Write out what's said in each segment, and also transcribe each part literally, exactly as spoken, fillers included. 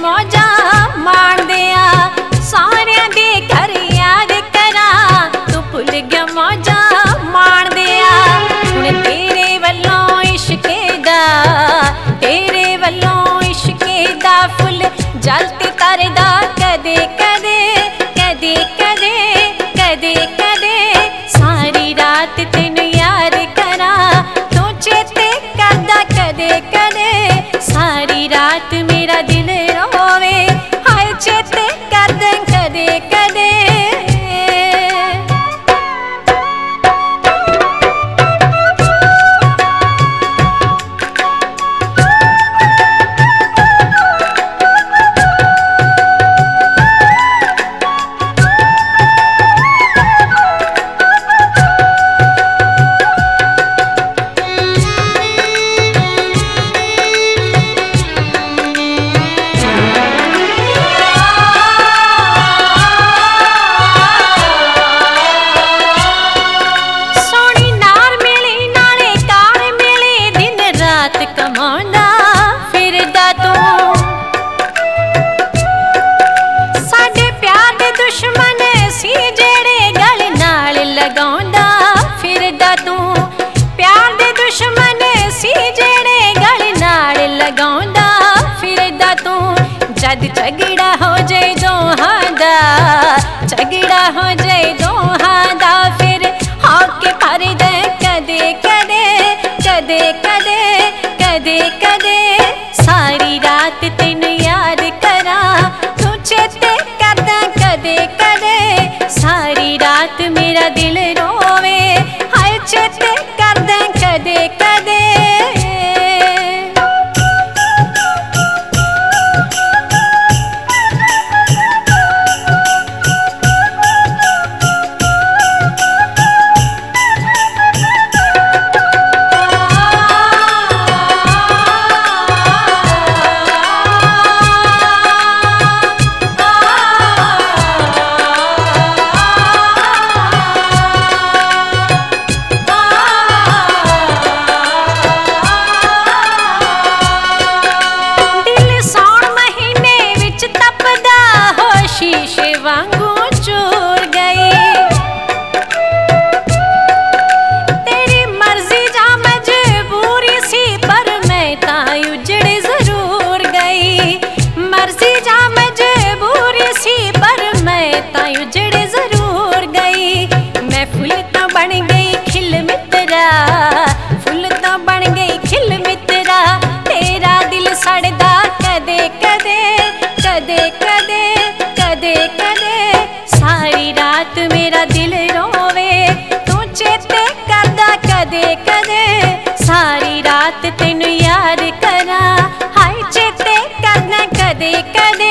मौजा माणदे आ सारियां दे घर याद करा तू भुल गया मौजा माणदे आ हुण तेरे वल्लों इश्के दा तेरे वल्लों इश्के दा फुल जल ते तरदा कदे कदे कदे कदे कदे कदे सारी रात तेनू याद करा तू चेते करदा कदे कदे सारी रात मेरा दिल रोवे हाय चेते करदे कदे कदे जद झगड़ा हो जाए दोहां दा झगड़ा हो जाए दोहां दा फिर होके भर दे कदे कदे कदे कदे कदे कदे सारी रात तेनू याद करा तू चेते करदा कदे कदे सारी रात मेरा दिल रोवे हाय चेते करदा कदे कदे मेरा दिल रोवे तू चेते करदा कदे कदे सारी रात तेनू याद करा हाय चेते करदा कदे कदे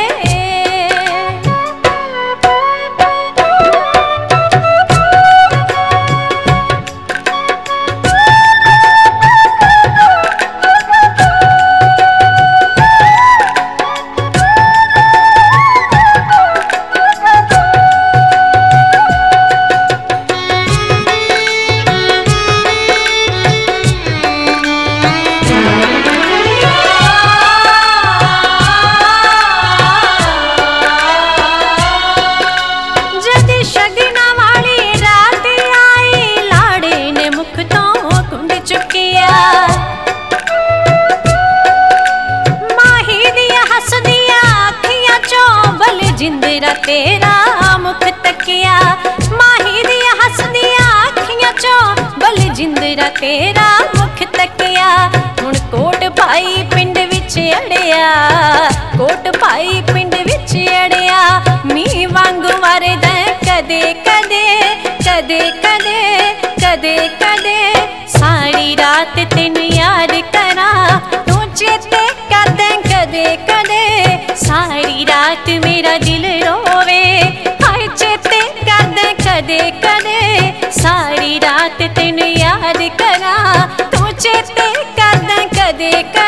जिंदरा तेरा मुख तकिया माही दिया हसदिया अखियां चो बल जिंदरा तेरा मुख तकिया हुण कोट पाई पिंड विच अड़िया कोट पाई पिंड विच अड़िया मीह वांगू वरदा कदे कदे कदे कदे कदे कदे सारी रात तेनू याद करा तू चेते करदा कदे कदे सारी रात मेरा दिल रोवे हाय चेते करदा कदे कदे सारी रात तेनू याद करा तू चेते करदा कदे कदे